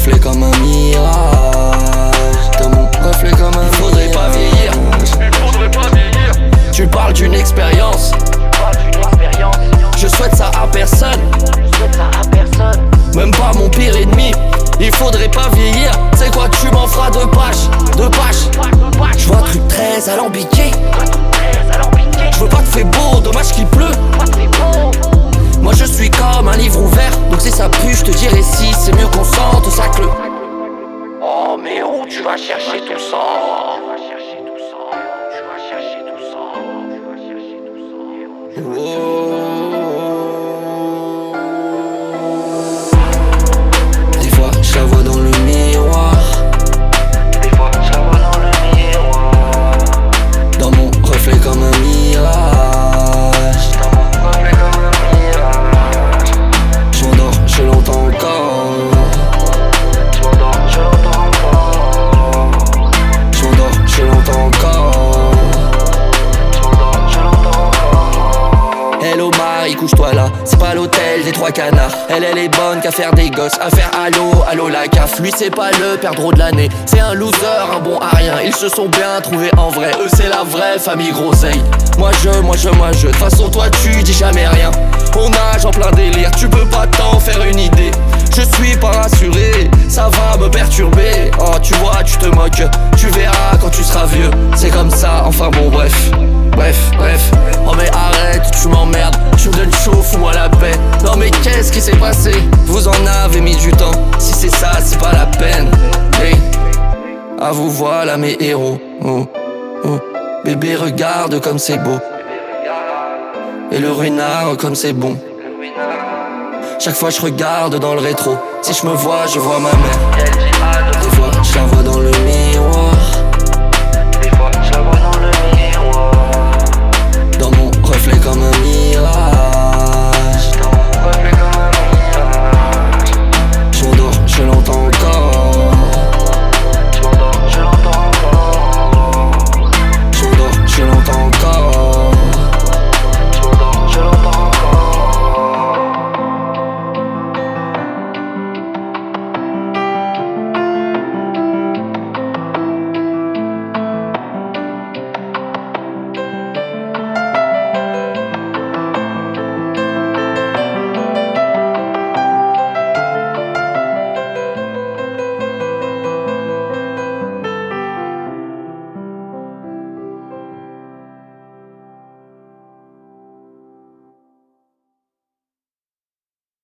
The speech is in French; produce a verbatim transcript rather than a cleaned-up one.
reflet comme un mirage. Dans mon reflet comme un mirage. Faudrait pas vieillir. Faudrait pas vieillir. Tu parles d'une expérience. Je souhaite ça à personne. Même pas mon pire ennemi. Il faudrait pas vieillir. C'est quoi, tu m'en feras deux pages. Deux pages. Je vois un truc très alambiqué. Je veux pas te faire beau, dommage qu'il pleut. Moi je suis comme un livre ouvert. Donc si ça pue, je te dirai si. C'est mieux qu'on sente ça que le. Oh mais où tu vas chercher tout ça? Des fois je la vois dans le miroir. Des fois je la vois dans le miroir. Dans mon reflet comme un mirage. Dans mon reflet comme un mirage. Je m'endors, je l'entends encore. Je m'endors, je l'entends encore. Je m'endors, je l'entends encore. Je m'endors, je l'entends encore. Hello Marie, couche-toi là, c'est pas l'hôtel des trois canards. Elle, elle est bonne qu'à faire des gosses, à faire allô, allô la caf. Lui c'est pas le perdreau de l'année, c'est un loser, un bon à rien. Ils se sont bien trouvés en vrai, eux c'est la vraie famille groseille. Moi je, moi je, moi je, de toute façon toi tu dis jamais rien. On nage en plein délire, tu peux pas t'en faire une idée. Je suis pas rassuré, ça va me perturber. Oh tu vois, tu te moques, tu verras quand tu seras vieux. C'est comme ça, enfin bon bref. Bref, bref, oh mais arrête, tu m'emmerdes, tu me donnes chaud, fous-moi la paix. Non mais qu'est-ce qui s'est passé? Vous en avez mis du temps, si c'est ça, c'est pas la peine. Hey, à vous voilà mes héros. Oh, oh. Bébé regarde comme c'est beau. Et le ruinard comme c'est bon. Chaque fois je regarde dans le rétro. Si je me vois, je vois ma mère. Des fois je la vois dans le miroir. Des fois je la vois dans le miroir. Dans mon reflet comme un mirage.